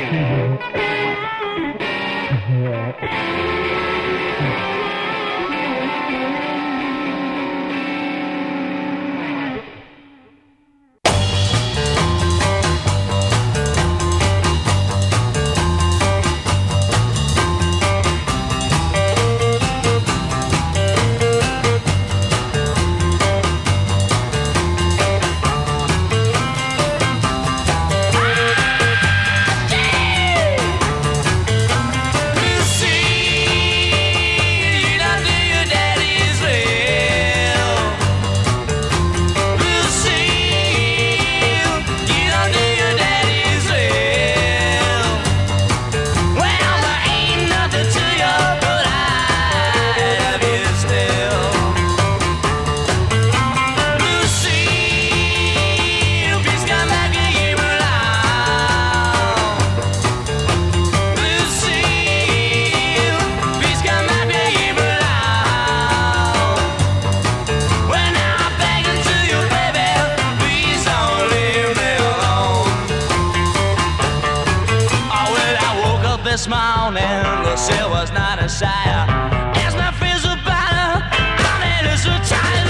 This morning, Lucille was not a sire. As my fears about her, honey, it's so tight,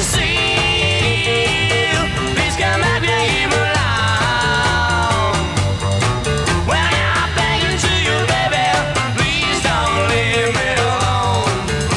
Lucille. Please come back, leave me alone. Well, now I'm begging to you, baby, please don't leave me alone.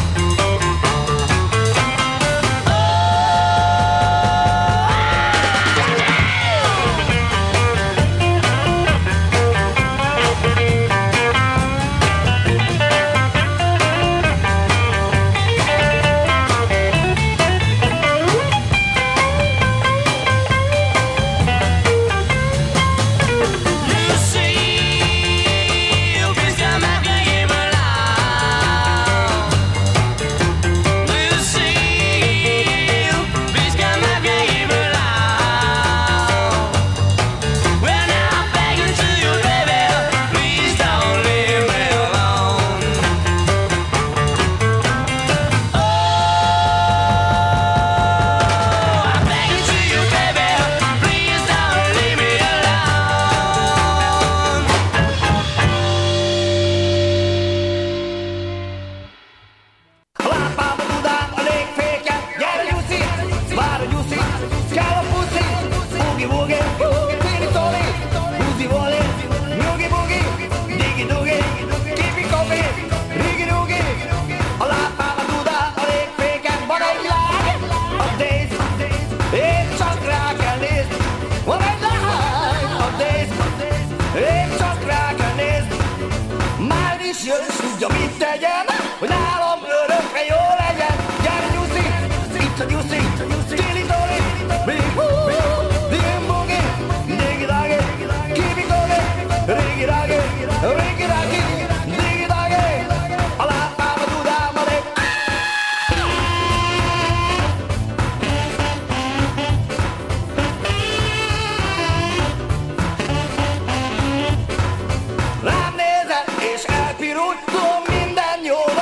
Tudja, mit tegyen, hogy nálam örökre jó legyen. Gyere, Nyuszi, itt a Nyuszi, Tili Toli, Big-hú, Dim-bugi, Digi-dagi, Kibi-kogi, Rigi-dagi, Rigi-dagi, Digi-dagi, a lábám a dudámadik. Rám nézel és elpirult, tudom, minden jó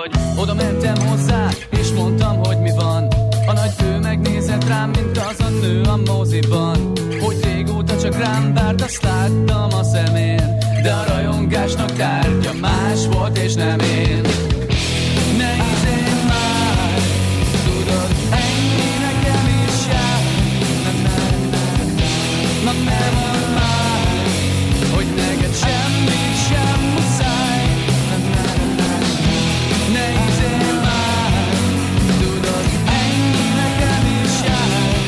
vagy. Oda mentem hozzá, és mondtam, hogy mi van. A nagyfő megnézett rám, mint az a nő a moziban. Hogy régóta csak rám várt, azt láttam a szemén. De a rajongásnak tárgya más volt, és nem én. Ne izélj már, tudod, ennyi nekem is jár. Na ne mondd már, hogy neked semmit sem muszáj. Ne izélj már, tudod, ennyi nekem is jár.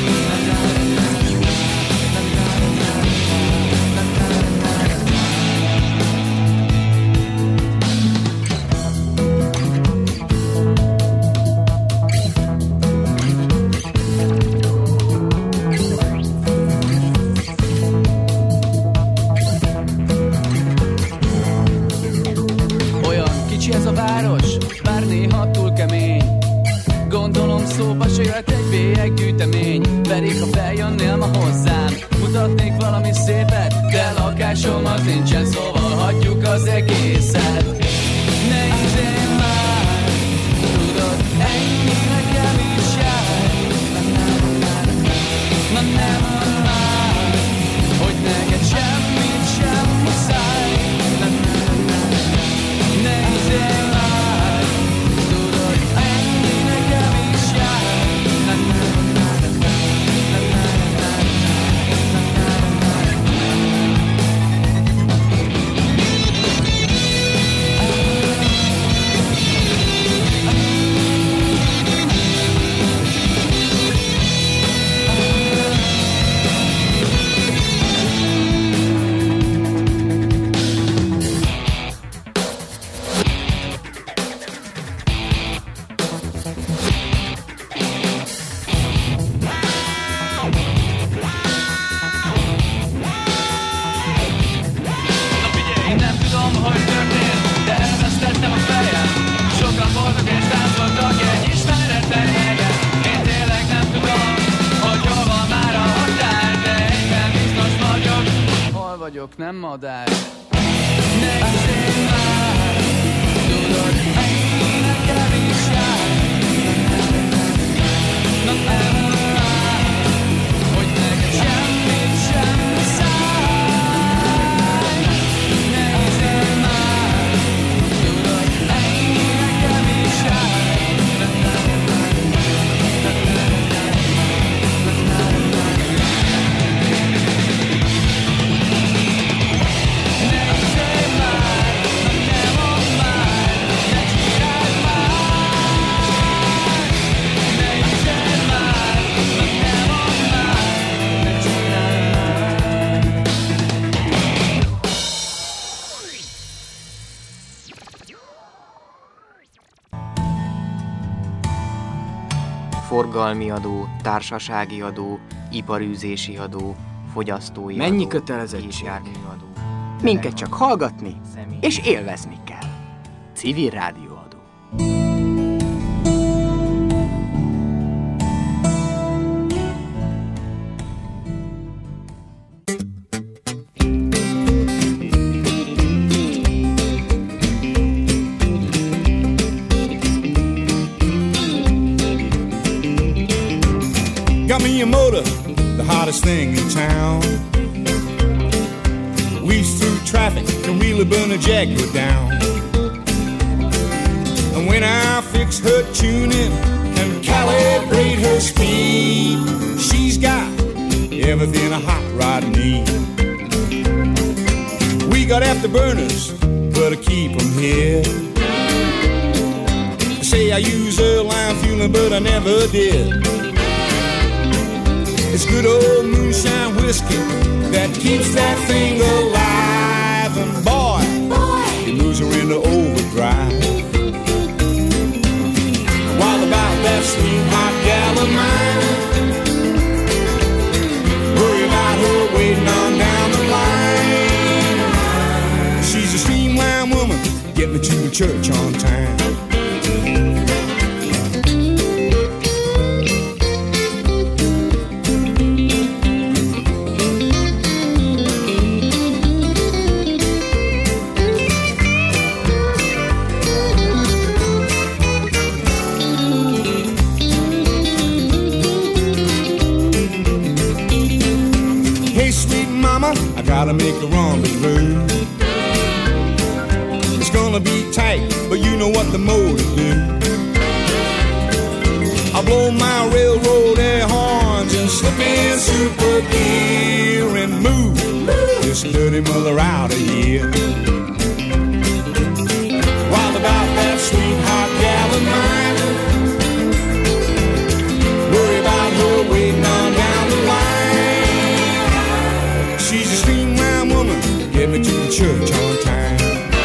Ez a város, bár néha túl kemény. Gondolom szóba se jöhet egy bélyeggyűjtemény. Verik, ha feljönnél ma hozzám, mutatnék valami szépet, de lakásom az nincsen, szóval hagyjuk az egészet. Ne izélj már, tudod, ennyi nekem is jár. Na ne mondd már, hogy neked semmit sem muszáj. Ne izélj már, tudod, ennyi nekem is jár. Nem madár. Ne izélj már, tudod, ennyi nekem is jár. Na ne mondd már, hogy neked semmit sem muszáj. Ne izélj már, tudod, ennyi nekem is jár. Forgalmi adó, társasági adó, iparűzési adó, fogyasztói adó. Mennyi kötelezettség? Járműadó. Minket csak hallgatni és élvezni kell. Civil rádióadó. Got me a motor, the hottest thing in town. Weaves through traffic, can really burn a Jaguar down. And when I fix her tuning and calibrate her speed, she's got everything a hot rod needs. We got afterburners, but I keep them here. They say I use airline fueling, but I never did. It's good old moonshine whiskey that keeps that thing alive. And boy, it moves her into overdrive. While about that sweet hot gal of mine, worry about her waiting on down the line. She's a streamline woman, get me to the church on time. to make a rendezvous. It's gonna be tight, but you know what the motor do. I blow my railroad air horns and slip in super gear and move this dirty mother out of here. While about that sweetheart gal of mine, worry about her waiting on down the line. She's a streamline woman, get me to the church on time.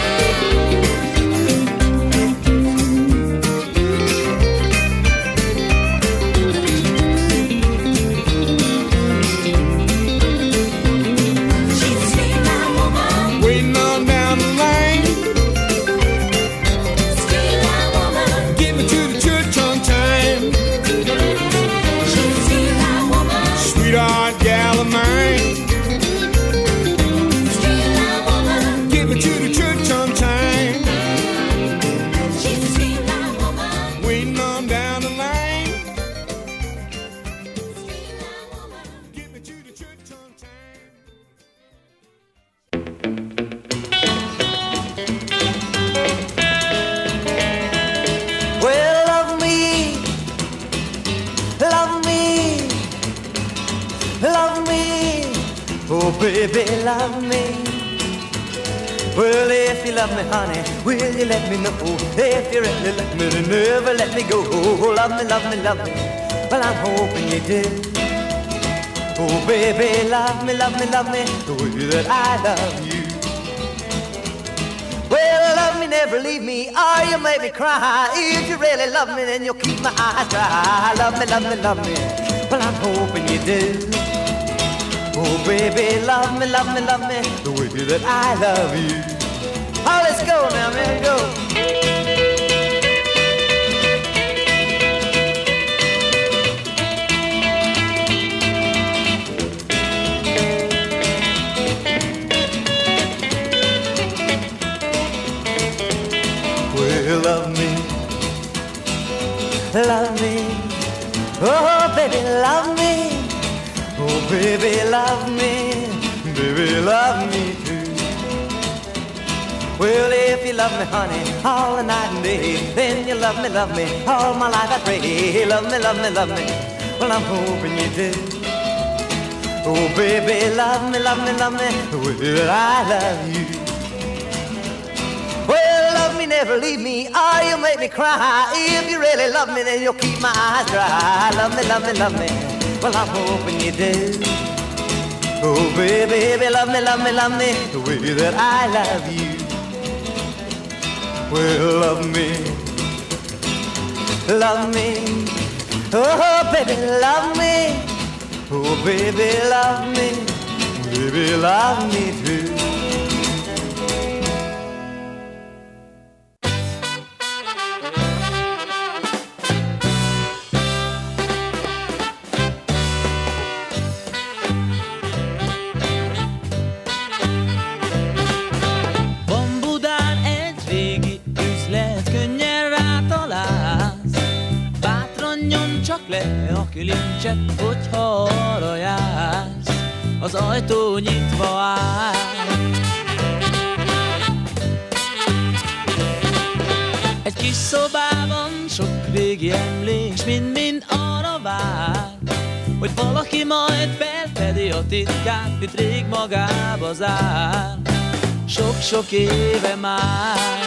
Baby, love me. Well, if you love me, honey, will you let me know? If you really love me, then never let me go. Love me, love me, love me. Well, I'm hoping you do. Oh, baby, love me, love me, love me, the way that I love you. Well, love me, never leave me, or you make me cry. If you really love me, then you'll keep my eyes dry. Love me, love me, love me. Well, I'm hoping you do. Oh, baby, love me, love me, love me, the way that I love you. Oh, let's go now, man, go. Well, love me, oh, baby, love me. Oh, baby, love me too. Well, if you love me, honey, all the night and day, then you love me, all my life I pray. Love me, love me, love me, well, I'm hoping you do. Oh, baby, love me, the way that I love you. Well, love me, never leave me, or you'll make me cry. If you really love me, then you'll keep my eyes dry. Love me, well, I'm hoping you do. Oh, baby, love me, the way that I love you. Well, love me, oh, baby, love me. Oh, baby, love me too. Le a kilincset, hogyha arra jársz, az ajtó nyitva áll. Egy kis szobában sok régi emlék, mind-mind arra vár, hogy valaki majd felfedi a titkát, mit rég magába zár. Sok-sok éve már.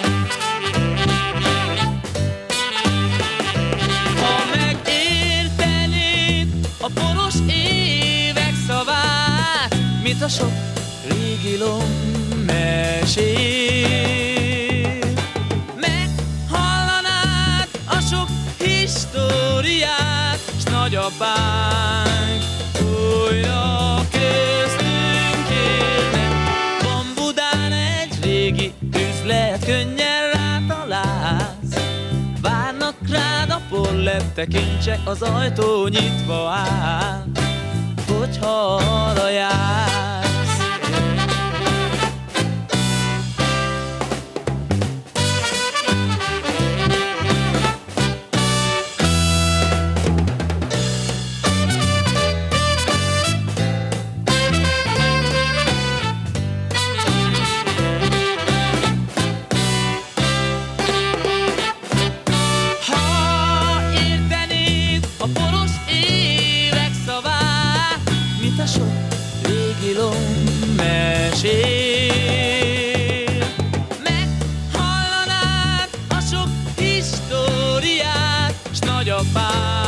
A poros évek szavát, mint a sok régi lommesét. Meghallanád a sok históriát, s nagyapánk újra köztünk élne. Van Budán egy régi üzlet, könnyen rátalálsz. Várnak rád a pollepp tekintsek, az ajtó nyitva áll, hogyha arra jársz. goodbye.